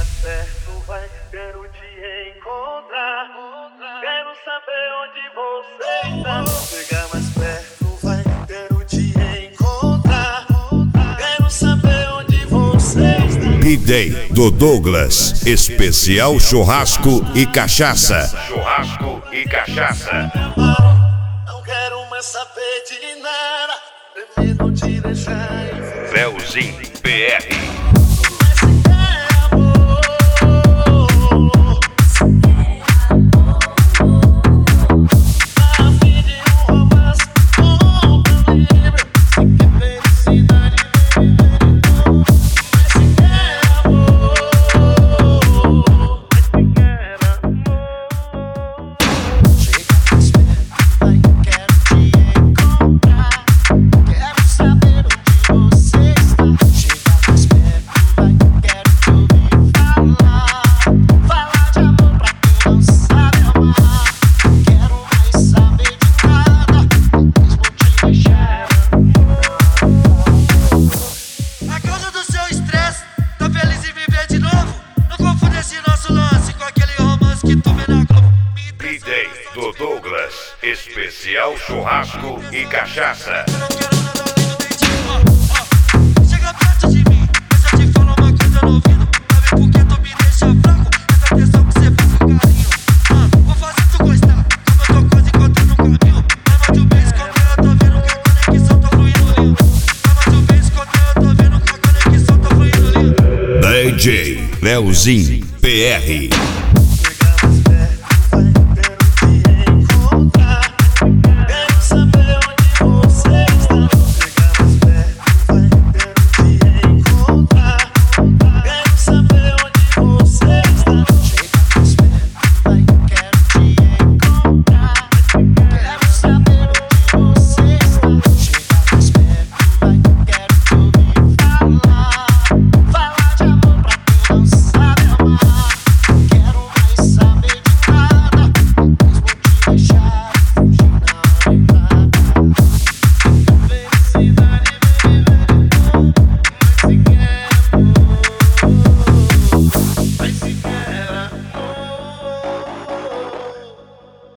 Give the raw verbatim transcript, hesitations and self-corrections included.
mais perto, vai, quero te encontrar. Quero saber onde você está. Chegar mais perto, vai, quero te encontrar. Quero saber onde você está. B-Day do Douglas, especial churrasco e cachaça. Churrasco e cachaça. Não quero mais saber de nada, prefiro te deixar em Leozinho P R. B-Day do Douglas, especial churrasco e cachaça. Chega perto de mim, deixa eu te falar uma coisa no ouvido. Sabe por que tu me deixa fraco? Essa atenção que você faz com carinho. Ah, vou fazer tu gostar, como eu tô quase encontrando um caminho. Leva de um beijo quando eu tô vendo que a conexão tá fluindo lindo. Leva de um beijo quando eu tô vendo que a conexão tá fluindo lindo. D J Leozinho P R.